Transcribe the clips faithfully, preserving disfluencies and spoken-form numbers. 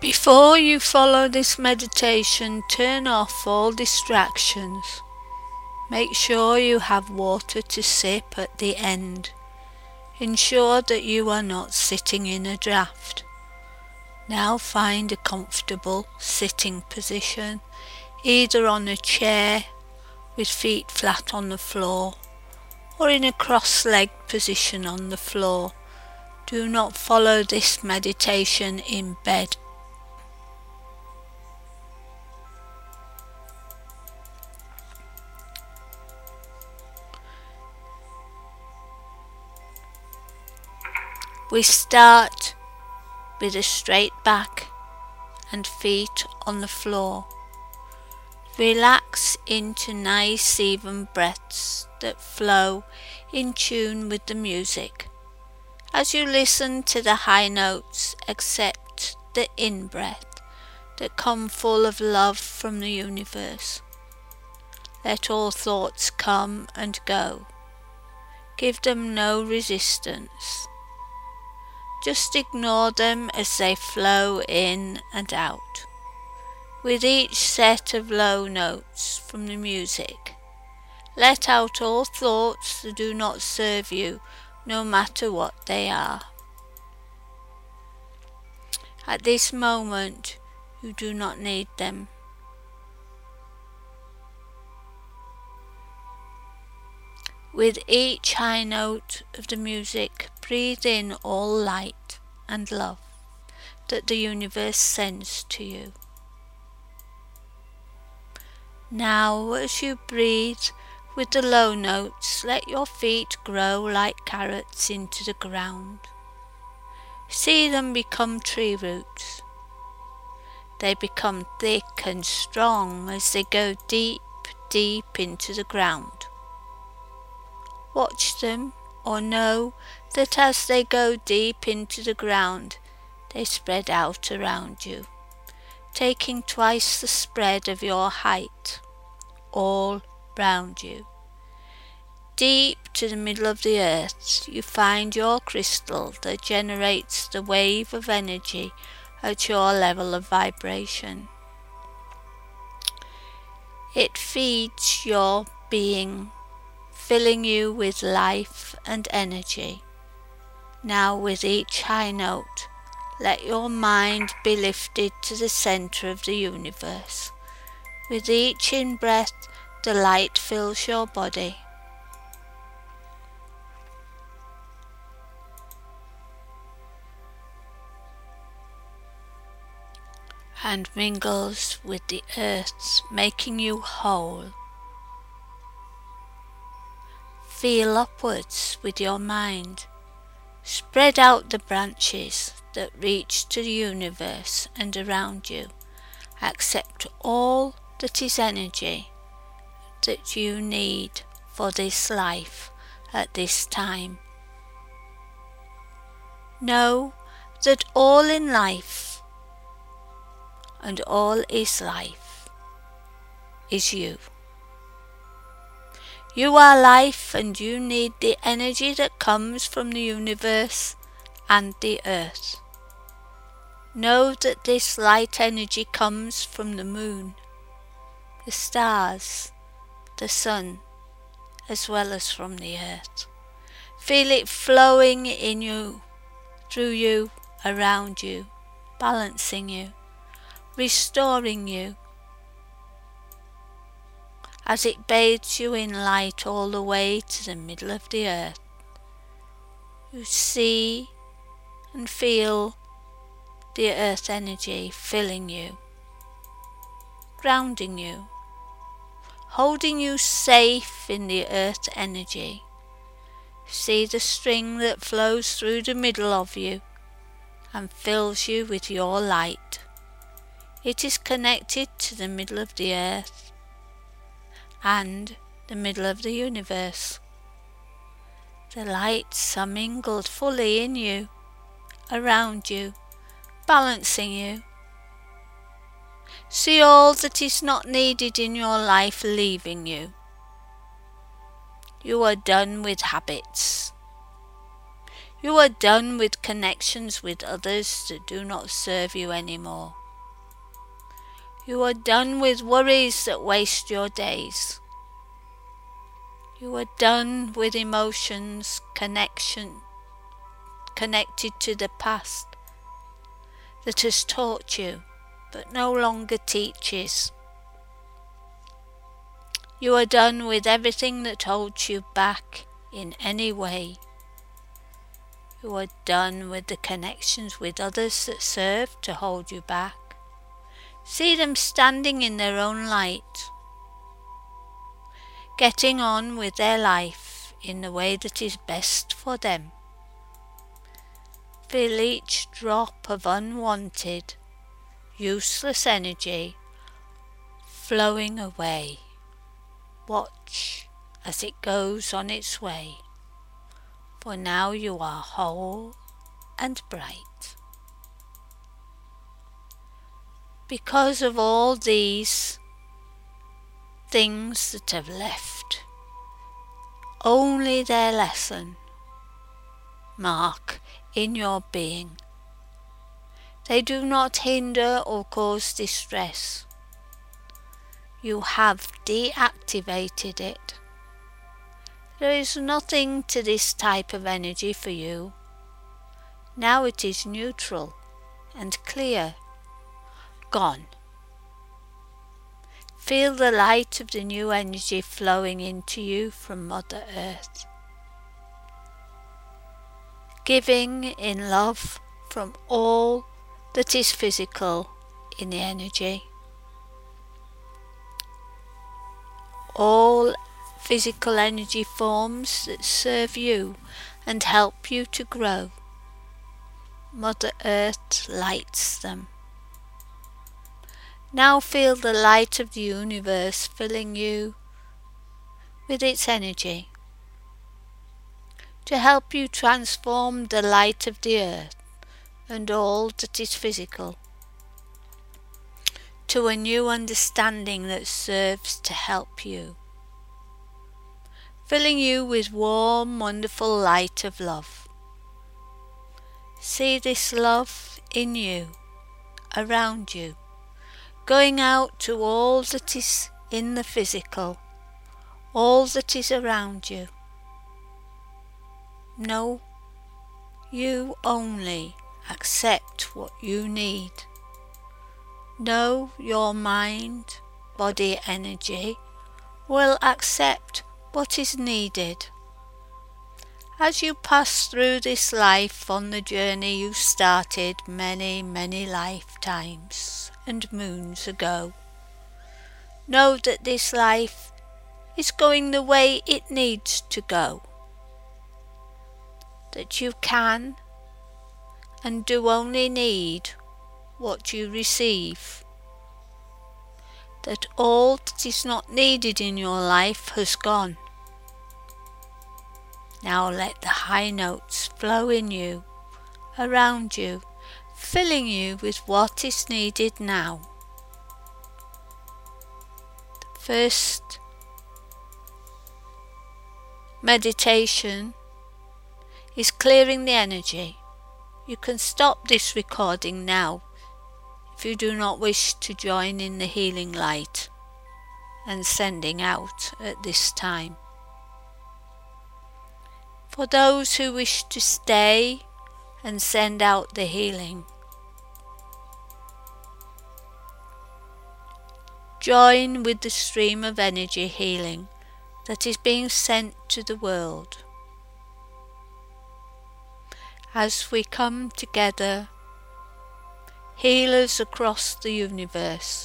Before you follow this meditation, turn off all distractions. Make sure you have water to sip at the end. Ensure that you are not sitting in a draft. Now find a comfortable sitting position, either on a chair with feet flat on the floor or in a cross-legged position on the floor. Do not follow this meditation in bed. We start with a straight back and feet on the floor. Relax into nice even breaths that flow in tune with the music. As you listen to the high notes, accept the in-breath that come full of love from the universe. Let all thoughts come and go. Give them no resistance. Just ignore them as they flow in and out. With each set of low notes from the music, let out all thoughts that do not serve you, no matter what they are. At this moment, you do not need them. With each high note of the music, breathe in all light and love that the universe sends to you. Now, as you breathe with the low notes, let your feet grow like carrots into the ground. See them become tree roots. They become thick and strong as they go deep, deep into the ground. Watch them, or know that as they go deep into the ground, they spread out around you, taking twice the spread of your height, all round you. Deep to the middle of the earth, you find your crystal that generates the wave of energy at your level of vibration. It feeds your being, filling you with life and energy. Now, with each high note, let your mind be lifted to the center of the universe. With each in-breath, the light fills your body. And mingles with the earth, making you whole. Feel upwards with your mind. Spread out the branches that reach to the universe and around you. Accept all that is energy that you need for this life at this time. Know that all in life and all is life is you. You are life, and you need the energy that comes from the universe and the earth. Know that this light energy comes from the moon, the stars, the sun, as well as from the earth. Feel it flowing in you, through you, around you, balancing you, restoring you, as it bathes you in light all the way to the middle of the earth. You see and feel the earth energy filling you, grounding you, holding you safe in the earth energy. See the string that flows through the middle of you and fills you with your light. It is connected to the middle of the earth and the middle of the universe. The lights are mingled fully in you, around you, balancing you. See all that is not needed in your life leaving you. You are done with habits. You are done with connections with others that do not serve you anymore. You are done with worries that waste your days. You are done with emotions connection connected to the past that has taught you but no longer teaches. You are done with everything that holds you back in any way. You are done with the connections with others that serve to hold you back. See them standing in their own light, getting on with their life in the way that is best for them. Feel each drop of unwanted, useless energy flowing away. Watch as it goes on its way, for now you are whole and bright. Because of all these things that have left only their lesson mark in your being, they do not hinder or cause distress. You have deactivated it. There is nothing to this type of energy for you. Now it is neutral and clear, gone. Feel the light of the new energy flowing into you from Mother Earth, giving in love from all that is physical in the energy. All physical energy forms that serve you and help you to grow. Mother Earth lights them. Now feel the light of the universe filling you with its energy to help you transform the light of the earth and all that is physical to a new understanding that serves to help you, filling you with warm, wonderful light of love. See this love in you, around you, going out to all that is in the physical, all that is around you. No, you only accept what you need. Know your mind, body energy will accept what is needed. As you pass through this life on the journey you started many, many lifetimes and moons ago, know that this life is going the way it needs to go. That you can and do only need what you receive. That all that is not needed in your life has gone. Now let the high notes flow in you, around you, filling you with what is needed now. The first meditation is clearing the energy. You can stop this recording now if you do not wish to join in the healing light and sending out at this time. For those who wish to stay and send out the healing, join with the stream of energy healing that is being sent to the world. As we come together, healers across the universe,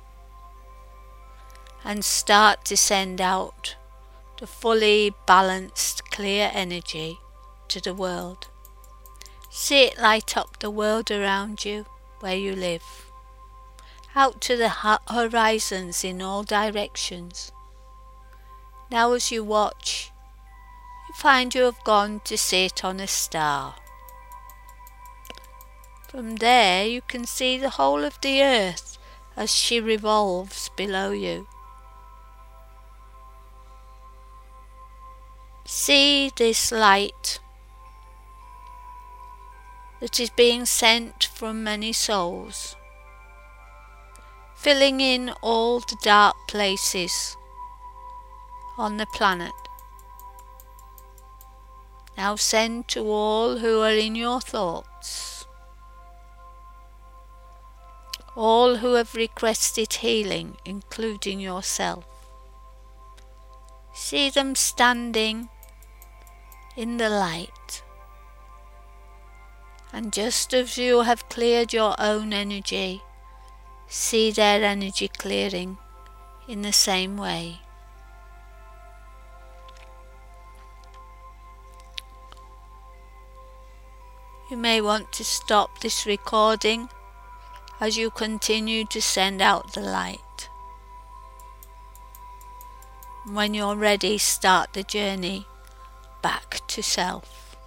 and start to send out the fully balanced, clear energy to the world. See it light up the world around you, where you live, out to the horizons in all directions. Now as you watch, you find you have gone to sit on a star. From there you can see the whole of the earth as she revolves below you. See this light that is being sent from many souls, filling in all the dark places on the planet. Now send to all who are in your thoughts, all who have requested healing, including yourself. See them standing in the light, and just as you have cleared your own energy, see their energy clearing in the same way. You may want to stop this recording as you continue to send out the light. When you're ready, start the journey back to self.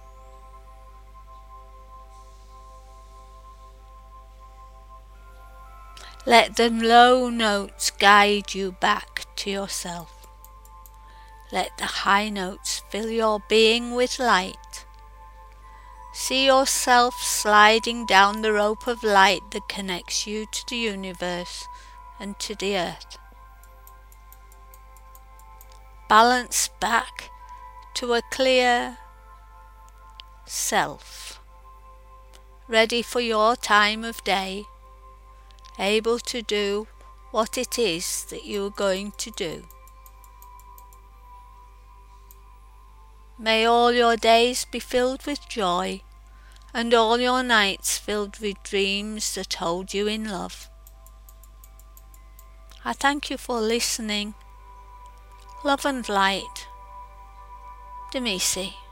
Let the low notes guide you back to yourself. Let the high notes fill your being with light. See yourself sliding down the rope of light that connects you to the universe and to the earth. Balance back to a clear self, ready for your time of day, able to do what it is that you are going to do. May all your days be filled with joy, and all your nights filled with dreams that hold you in love. I thank you for listening. Love and light, Demisi.